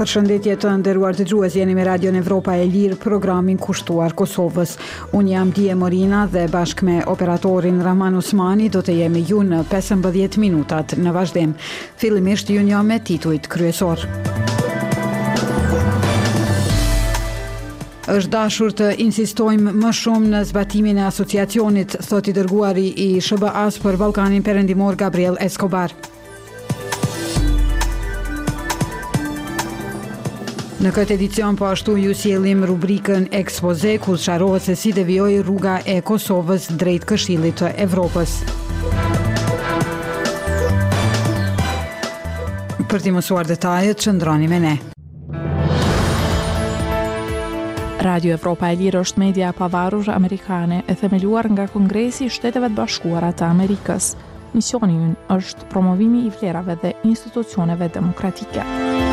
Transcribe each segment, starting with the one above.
Përshëndetje të nderuar dëgjues, jeni me Radion Evropa e Lirë, programin kushtuar Kosovës. Unë jam Dije Morina dhe bashkë me operatorin Rahman Usmani do të jemi ju në 15 minutat në vazhdim. Fillimisht ju një me titujt kryesor. Është dashur të insistojmë më shumë në zbatimin e asociacionit, thot i dërguari i SBA-s për Ballkanin Perëndimor Gabriel Escobar. Në këtë edicion po ashtu ju sjellim rubrikën Ekspoze, ku sqarohet se si devijoi rruga e Kosovës drejt Këshillit të Evropës. Për t'i mësuar detajet, qëndroni me ne. Radio Evropa e Lirë është media e pavarur amerikane e themeluar nga Kongresi i Shteteve të Bashkuara të Amerikës. Misioni i ynë është promovimi i vlerave dhe institucioneve demokratike.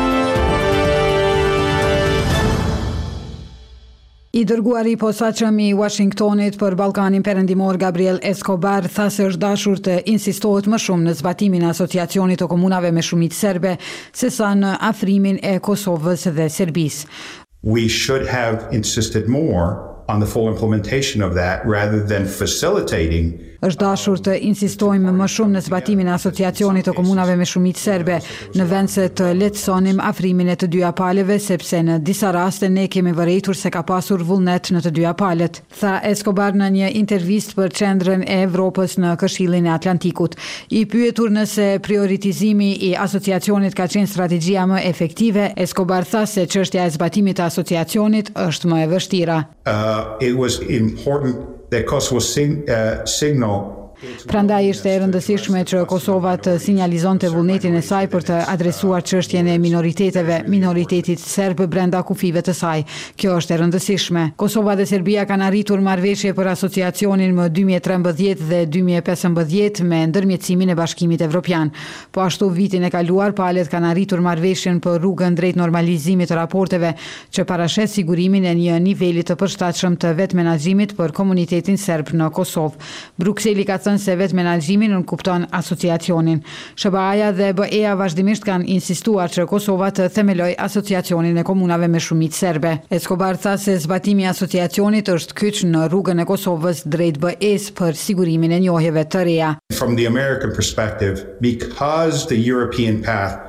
I dërguari i posaçëm i Washingtonit për Ballkanin Perëndimor Gabriel Escobar tha se është dashur të insistohet më shumë në zbatimin e asociacionit të komunave me shumicë serbe sesa në afrimin e Kosovës dhe Serbisë. We should have insisted more on the full implementation of that rather than facilitating. Është dashur të insistojmë më shumë në zbatimin e asociacionit të komunave me shumicë serbe, në vend se të lehtësonim afrimin e të dyja palëve, sepse në disa raste ne kemi vërejtur se ka pasur vullnet në të dyja palët, tha Escobar në një intervistë për Qendrën e Evropës në Këshillin e Atlantikut. I pyetur nëse prioritizimi i asociacionit ka qenë strategjia më efektive, Escobar tha se çështja e zbatimit të asociacionit është më e vështira. It was important that Kosovo signal. Prandaj ishte e rëndësishme që Kosova të sinjalizonte vullnetin e saj për të adresuar çështjen e minoritetit serb brenda kufive të saj. Kjo është e rëndësishme. Kosova dhe Serbia kanë arritur marrëveshje për asociacionin më 2013 dhe 2015 me ndërmjetësimin e Bashkimit Evropian. Po ashtu vitin e kaluar palët kanë arritur marrëveshjen për rrugën drejt normalizimit të raporteve, që parashet sigurimin e një niveli të përshtatshëm të vetë menaxhimit për komunitetin serb në Kosovë. Brukseli ka se vetë menaxhimi nuk kupton asociacionin. SBA-ja dhe BE-ja vazhdimisht kanë insistuar që Kosova të themeloj asociacionin e komunave me shumicë serbe. Escobar tha se zbatimi i asociacionit është kyç në rrugën e Kosovës drejt BE-s për sigurimin e njohjeve të reja. From the American perspective, because the European path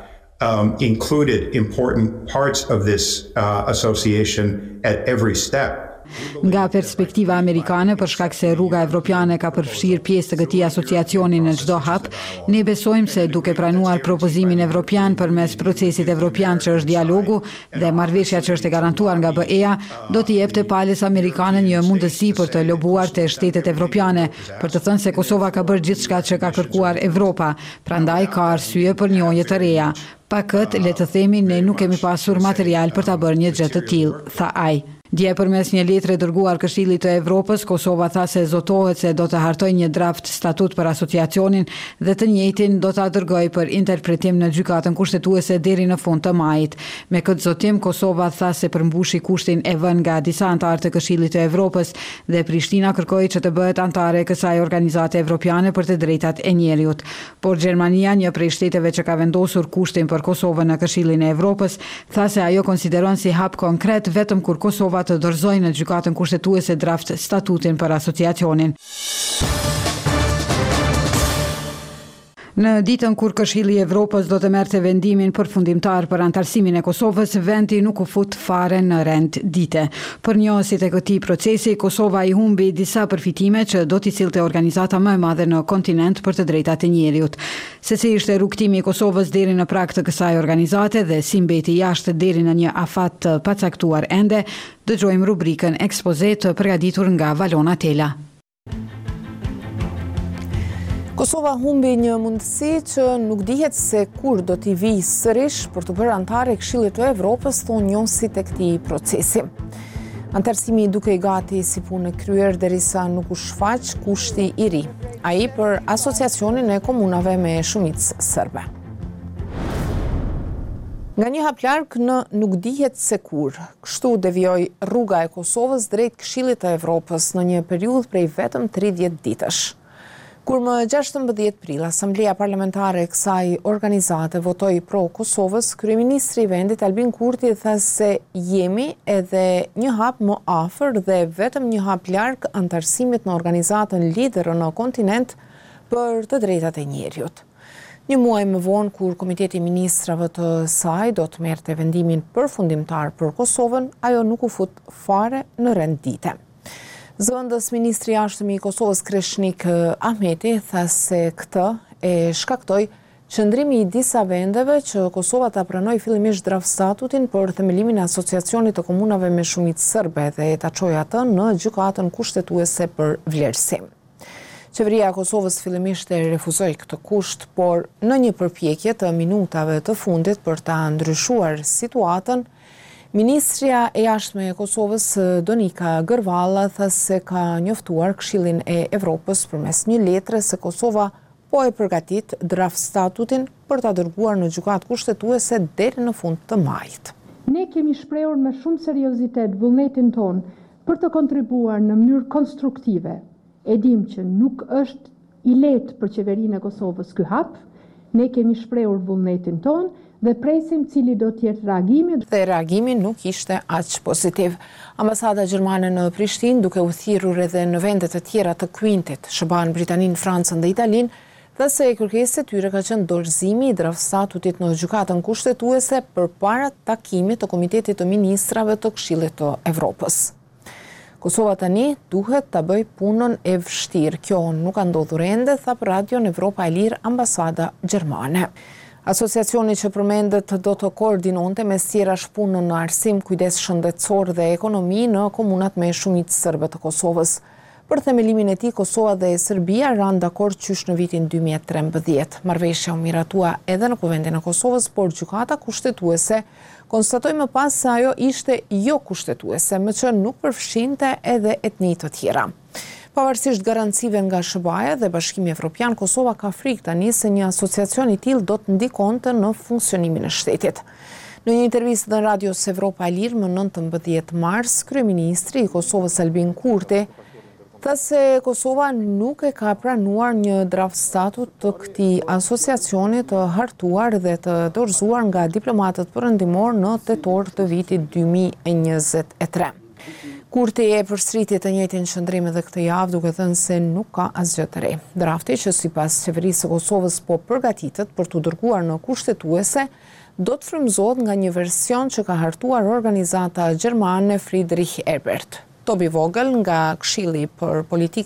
included important parts of this association at every step. Nga perspektiva amerikane, për shkak se rruga evropiane ka përfshirë pjesë të këtij asociacioni në çdo hap, ne besojmë se duke pranuar propozimin evropian përmes procesit evropian që është dialogu dhe marrëveshja që është e garantuar nga BE-ja, do t'i jepte palës amerikane një mundësi për të lobuar te shtetet evropiane, për të thënë se Kosova ka bërë gjithçka që ka kërkuar Evropa, prandaj ka arsye për njohje të reja. Pa këtë, le të themi, ne nuk kemi pasur material për ta bërë një gjë të tillë, tha ai. Dje përmes një letre dërguar Këshillit të Evropës, Kosova tha se zotohet se do të hartojë një draft statut për asociacionin dhe të njëjtin do ta dërgojë për interpretim në gjykatën kushtetuese deri në fund të majit. Me këtë zotim, Kosova tha se përmbushi kushtin e vënë nga disa antarë të Këshillit të Evropës dhe Prishtina kërkoi që të bëhet antare e kësaj organizate evropiane për të drejtat e njeriut. Por Gjermania, një prej shteteve që ka vendosur kushtin për Kosovën në Këshillin e Evropës, tha se ajo konsideron si hap konkret vetëm kur Kosova të dorëzojë në gjykatën kushtetuese draft statutin për asociacionin. Në ditën kur Këshilli i Evropës do të merrte vendimin përfundimtar për antarësimin e Kosovës, vendi nuk u fut fare në rend dite. Për njohësit e këtij procesi, Kosova i humbi disa përfitime që do t'i sillte organizata më e madhe në kontinent për të drejtat e njeriut. Se si ishte rrugtimi i Kosovës deri në prag të kësaj organizate dhe si mbeti jashtë deri në një afat të pacaktuar ende, dëgjojmë rubrikën Ekspoze të përgatitur nga Valona Tela. Kosova humbi një mundësi që nuk dihet se kur do t'i vijë sërish për të bërë antare e Këshillit të Evropës, thonë njohësit e këtij procesi. Antarësimi duke i gati si punë e kryer derisa nuk u shfaq kushti i ri, ai për asociacionin e komunave me shumicë serbe. Nga një hap larg në nuk dihet se kur, kështu devijoi rruga e Kosovës drejt Këshillit të Evropës në një periudhë prej vetëm 30 ditësh. Kur më 16 prill, Asamblea Parlamentare e kësaj organizate votoi pro Kosovës, kryeministri i vendit Albin Kurti tha se jemi edhe një hap më afër dhe vetëm një hap larg antarësimit në organizatën lider në kontinent për të drejtat e njerëzit. Një muaj më vonë, kur Komiteti i Ministrave të saj do të merrte vendimin përfundimtar për Kosovën, ajo nuk u fut fare në rendite. Zëvendës ministri i jashtëm i Kosovës Kreshnik Ahmeti tha se këtë e shkaktoi qëndrimi i disa vendeve që Kosova ta pranoi fillimisht draft statutin për themelimin e asociacionit të komunave me shumicë serbe dhe ta çoi atë në gjykatën kushtetuese për vlerësim. Qeveria e Kosovës fillimisht e refuzoi këtë kusht, por në një përpjekje të minutave të fundit për ta ndryshuar situatën, Ministria e jashtme e Kosovës Donika Gërvalla tha se ka njoftuar Këshillin e Evropës përmes një letre se Kosova po e përgatit draft statutin për ta dërguar në gjykatë kushtetuese deri në fund të majit. Ne kemi shprehur me shumë seriozitet vullnetin ton për të kontribuar në mënyrë konstruktive. E dim që nuk është i lehtë për qeverinë e Kosovës ky hap. Ne kemi shprehur vullnetin ton dhe presim cili do të jetë reagimi. Dhe reagimi nuk ishte aq pozitiv. Ambasada gjermane në Prishtinë, duke u thirrur edhe në vendet e tjera të Quintit, SBA-n, Britaninë, Francën dhe Italinë, dhe se kërkesat e tyre ka qenë dorëzimi i draft statutit në gjykatën kushtetuese përpara takimit të Komitetit të Ministrave të Këshillit të Evropës. Kosova tani duhet ta bëj punën e vështirë. Kjo nuk ka ndodhur ende, tha për Radion Evropa e Lirë ambasada gjermane. Asociacioni që përmendet do të koordinonte mes tjerash punën në arsim, kujdes shëndetësor dhe ekonomi në komunat me shumicë serbe të Kosovës. Për themelimin e tij, Kosova dhe Serbia ranë dakord qysh në vitin 2013. Marrëveshja u miratua edhe në kuvendin e Kosovës, por gjykata kushtetuese konstatoi më pas se ajo ishte jo kushtetuese, më që nuk përfshinte edhe etni të tjera. Pavarësisht garancive nga SBA-ja dhe Bashkimi Evropian, Kosova ka frikë tani se një asociacion i tillë do të ndikonte në funksionimin e shtetit. Në një intervistë në Radios Evropa e Lirë më 19 mars, kryeministri i Kosovës Albin Kurti tha se Kosova nuk e ka pranuar një draft statut të këtij asociacioni të hartuar dhe të dorëzuar nga diplomatët perëndimor në tetor të vitit 2023. Kurti e përsëriti të njëjtin qëndrim edhe këtë javë, duke thënë se nuk ka asgjë të re. Drafti, që sipas qeverisë së Kosovës po përgatitet për t'u dërguar në kushtetuese, do të frymëzohet nga një version që ka hartuar organizata gjermane Friedrich Ebert. Tobi Vogel nga Këshilli për Politikë